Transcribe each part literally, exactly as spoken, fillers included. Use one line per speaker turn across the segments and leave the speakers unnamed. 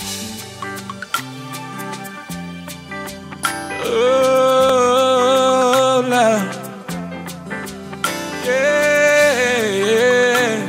Oh, love. Yeah.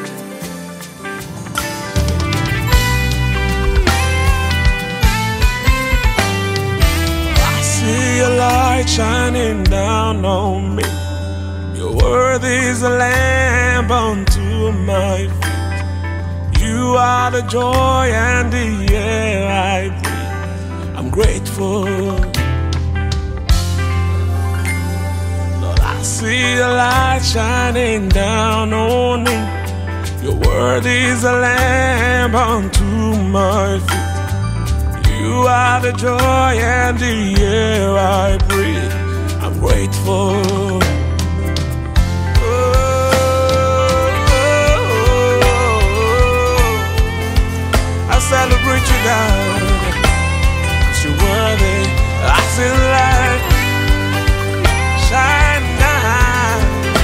I see a light shining down on me. Your word is a lamp unto my feet. You are the joy and the air I breathe. I'm grateful. Lord, I see a light shining down on me. Your word is a lamp unto my feet. You are the joy and the air I breathe. I'm grateful. Celebrate you, God. You're worthy. I see the light shine down.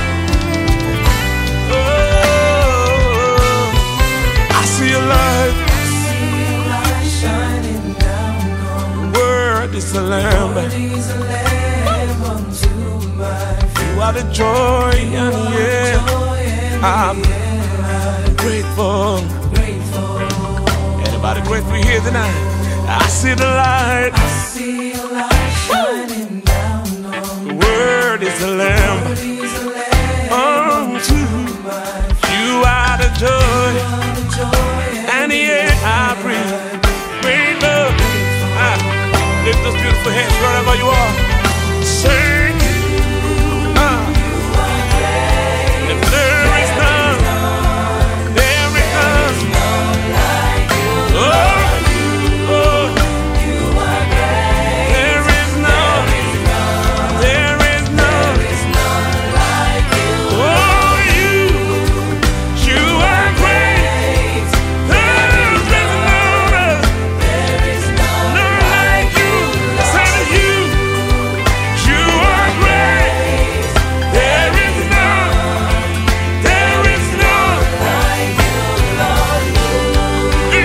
Oh, I see a light.
I see a light shining down on me.
Word is a lamb.
Word is a lamb unto my feet.
You are the joy and the air. I'm grateful. Anybody grateful here tonight? I see the light.
I see a light shining down on me.
The word is a lamp unto my feet. You are the joy and the air I breathe. Breathe up. Ah, lift those beautiful hands wherever you are. Sing. Ah. If there is none, there is none. Oh, oh, you are great. There is none, there is none, there is none like you. Oh, you, you are great. There is none, there is none like you. Say to you, you are great. There is none, there is none like you, Lord. You.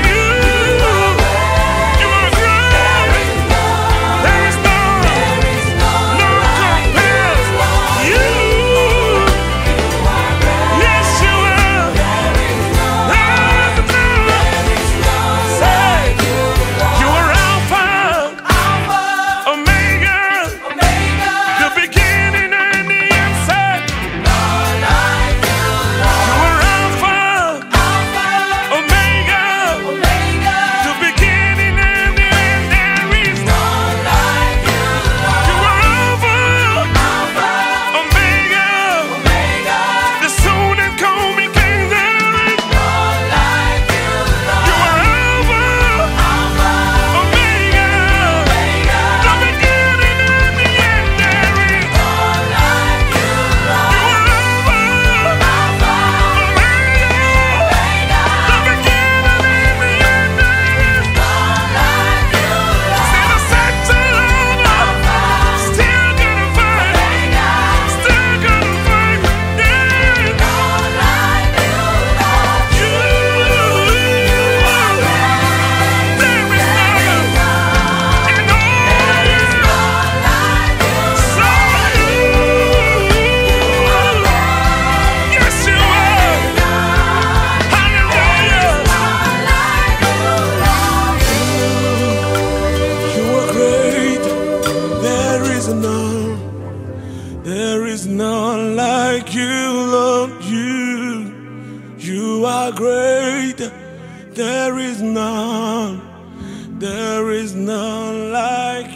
There is none like you, Lord. You, you are great. There is none, there is none like